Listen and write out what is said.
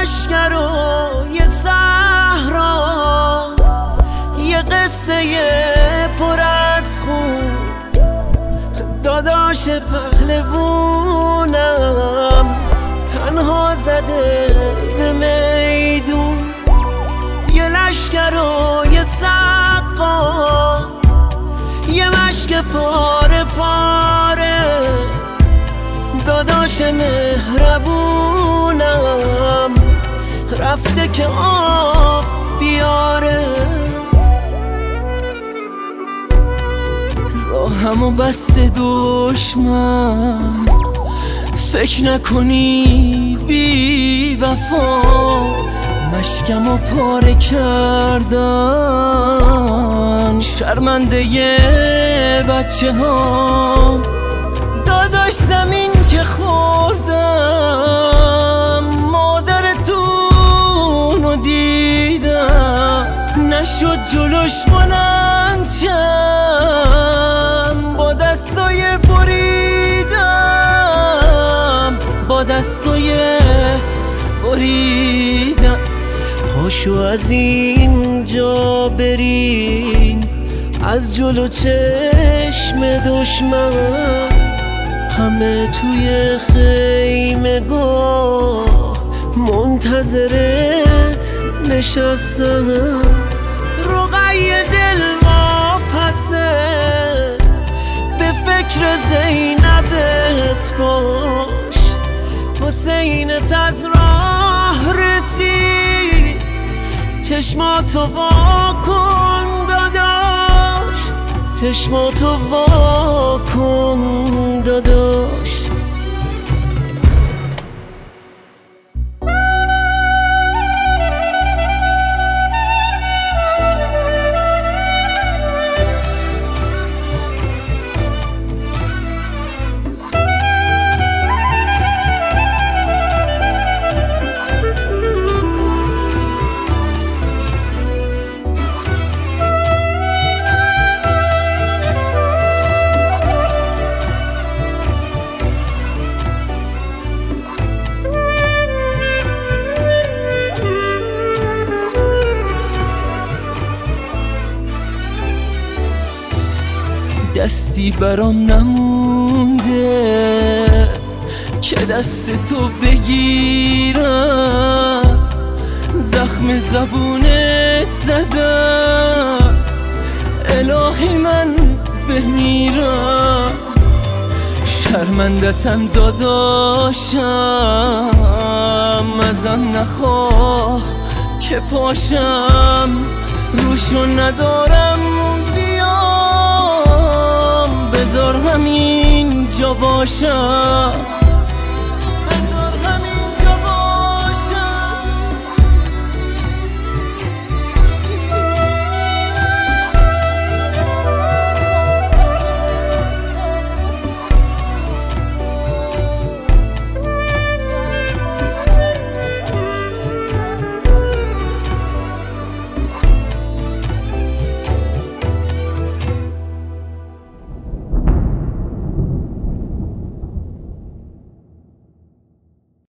لشکرای صحرا، یه قصه پر از خون، داداش پهلوونم تنها زده به میدون. یه لشکرای سقا، یه مشک پاره پاره، داداش مهربونم رفته که آب بیاره. راهمو بسته دشمن، فکر نکنی بی وفا، مشکمو پاره کردن شرمنده بچه ها. داداش زمین که خوردم، مادرتونو دیدم، نشد جلوش بلند شم، با دستای بریدم، با دستای بریدم. پاشو از اینجا بریم، از جلو چشم دشمن، همه توی خیمگاه منتظرت نشستن. رقی دل واپسه، به فکر زینبت باش، حسینت از راه رسید، چشماتو واکن داداش، چشماتو واکن داداش. دستی برام نمونده که دست تو بگیرم، زخم زبونت زدم، الهی من بمیرم. شرمندتم داداشم، ازم نخواه که پاشم، روشو ندارم بیام، بذار همینجا باشم.